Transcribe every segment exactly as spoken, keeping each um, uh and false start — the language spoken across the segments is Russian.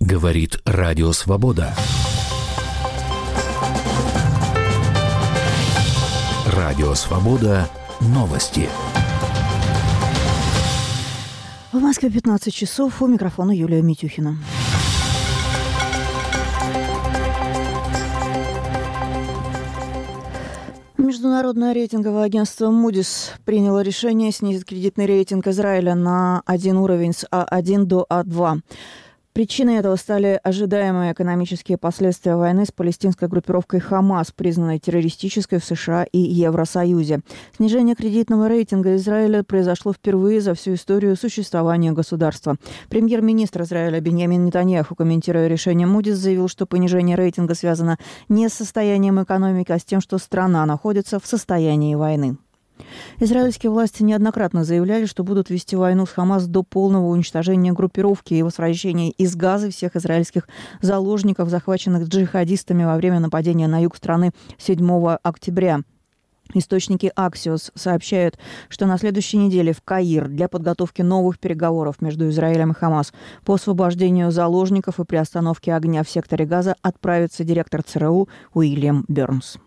Говорит Радио Свобода. Радио Свобода. Новости. В Москве пятнадцать часов. У микрофона Юлия Митюхина. Международное рейтинговое агентство Moody's приняло решение снизить кредитный рейтинг Израиля на один уровень с А один до А два. Причиной этого стали ожидаемые экономические последствия войны с палестинской группировкой «Хамас», признанной террористической в США и Евросоюзе. Снижение кредитного рейтинга Израиля произошло впервые за всю историю существования государства. Премьер-министр Израиля Биньямин Нетаньяху, комментируя решение Moody's, заявил, что понижение рейтинга связано не с состоянием экономики, а с тем, что страна находится в состоянии войны. Израильские власти неоднократно заявляли, что будут вести войну с Хамас до полного уничтожения группировки и возвращения из Газы всех израильских заложников, захваченных джихадистами во время нападения на юг страны седьмого октября. Источники Axios сообщают, что на следующей неделе в Каир для подготовки новых переговоров между Израилем и Хамас по освобождению заложников и приостановке огня в секторе Газа отправится директор ЦРУ Уильям Бернс.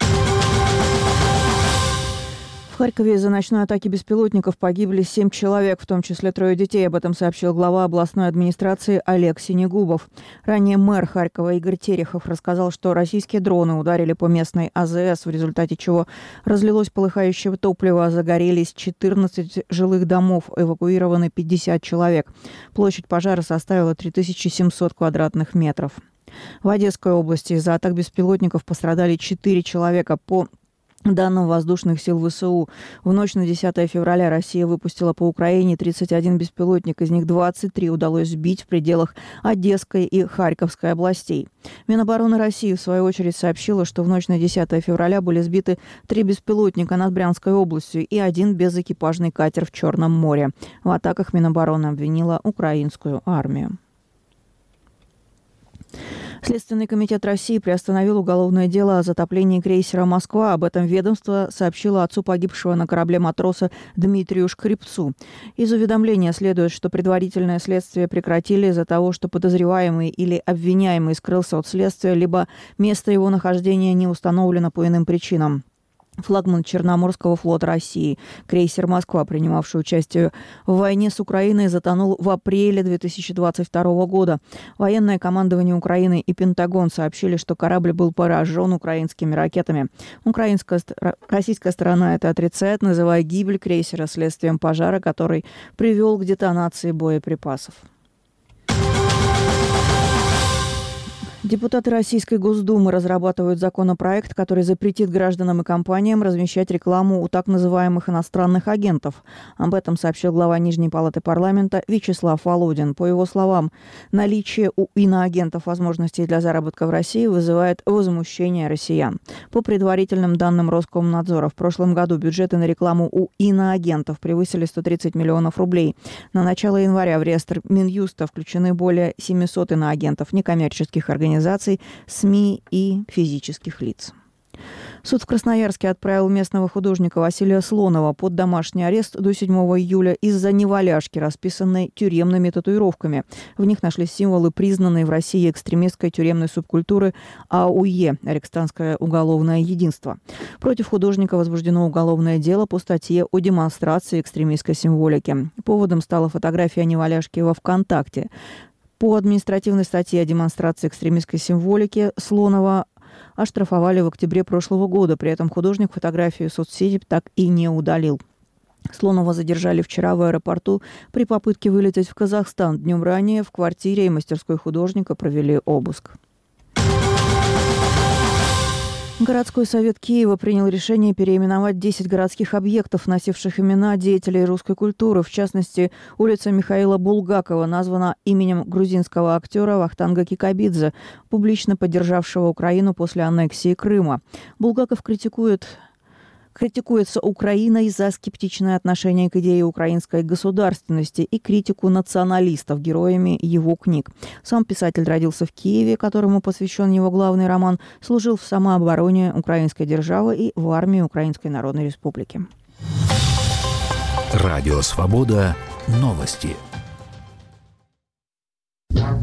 В Харькове из-за ночной атаки беспилотников погибли семь человек, в том числе трое детей. Об этом сообщил глава областной администрации Олег Синегубов. Ранее мэр Харькова Игорь Терехов рассказал, что российские дроны ударили по местной А Зэ Эс, в результате чего разлилось полыхающее топливо, загорелись четырнадцать жилых домов, эвакуированы пятьдесят человек. Площадь пожара составила три тысячи семьсот квадратных метров. В Одесской области из-за атак беспилотников пострадали четыре человека. По данным воздушных сил вэ эс у, в ночь на десятое февраля Россия выпустила по Украине тридцать один беспилотник, из них двадцать три удалось сбить в пределах Одесской и Харьковской областей. Минобороны России, в свою очередь, сообщила, что в ночь на десятое февраля были сбиты три беспилотника над Брянской областью и один безэкипажный катер в Черном море. В атаках Минобороны обвинила украинскую армию. Следственный комитет России приостановил уголовное дело о затоплении крейсера «Москва». Об этом ведомство сообщило отцу погибшего на корабле матроса Дмитрию Шкрипцу. Из уведомления следует, что предварительное следствие прекратили из-за того, что подозреваемый или обвиняемый скрылся от следствия, либо место его нахождения не установлено по иным причинам. Флагман Черноморского флота России, крейсер «Москва», принимавший участие в войне с Украиной, затонул в апреле две тысячи двадцать второго года. Военное командование Украины и Пентагон сообщили, что корабль был поражен украинскими ракетами. Украинская, российская сторона это отрицает, называя гибель крейсера следствием пожара, который привел к детонации боеприпасов. Депутаты Российской Госдумы разрабатывают законопроект, который запретит гражданам и компаниям размещать рекламу у так называемых иностранных агентов. Об этом сообщил глава Нижней палаты парламента Вячеслав Володин. По его словам, наличие у иноагентов возможностей для заработка в России вызывает возмущение россиян. По предварительным данным Роскомнадзора, в прошлом году бюджеты на рекламу у иноагентов превысили сто тридцать миллионов рублей. На начало января в реестр Минюста включены более семьсот иноагентов, некоммерческих организаций, СМИ и физических лиц. Суд в Красноярске отправил местного художника Василия Слонова под домашний арест до седьмого июля из-за неваляшки, расписанной тюремными татуировками. В них нашлись символы признанной в России экстремистской тюремной субкультуры А У Е – Арекстанское уголовное единство. Против художника возбуждено уголовное дело по статье о демонстрации экстремистской символики. Поводом стала фотография неваляшки во ВКонтакте. По административной статье о демонстрации экстремистской символики Слонова оштрафовали в октябре прошлого года. При этом художник фотографию соцсети так и не удалил. Слонова задержали вчера в аэропорту при попытке вылететь в Казахстан. Днем ранее в квартире и мастерской художника провели обыск. Городской совет Киева принял решение переименовать десять городских объектов, носивших имена деятелей русской культуры. В частности, улица Михаила Булгакова названа именем грузинского актера Вахтанга Кикабидзе, публично поддержавшего Украину после аннексии Крыма. Булгаков критикует... Критикуется Украиной за скептичное отношение к идее украинской государственности и критику националистов героями его книг. Сам писатель родился в Киеве, которому посвящен его главный роман, служил в самообороне украинской державы и в армии Украинской Народной Республики. Радио Свобода. Новости.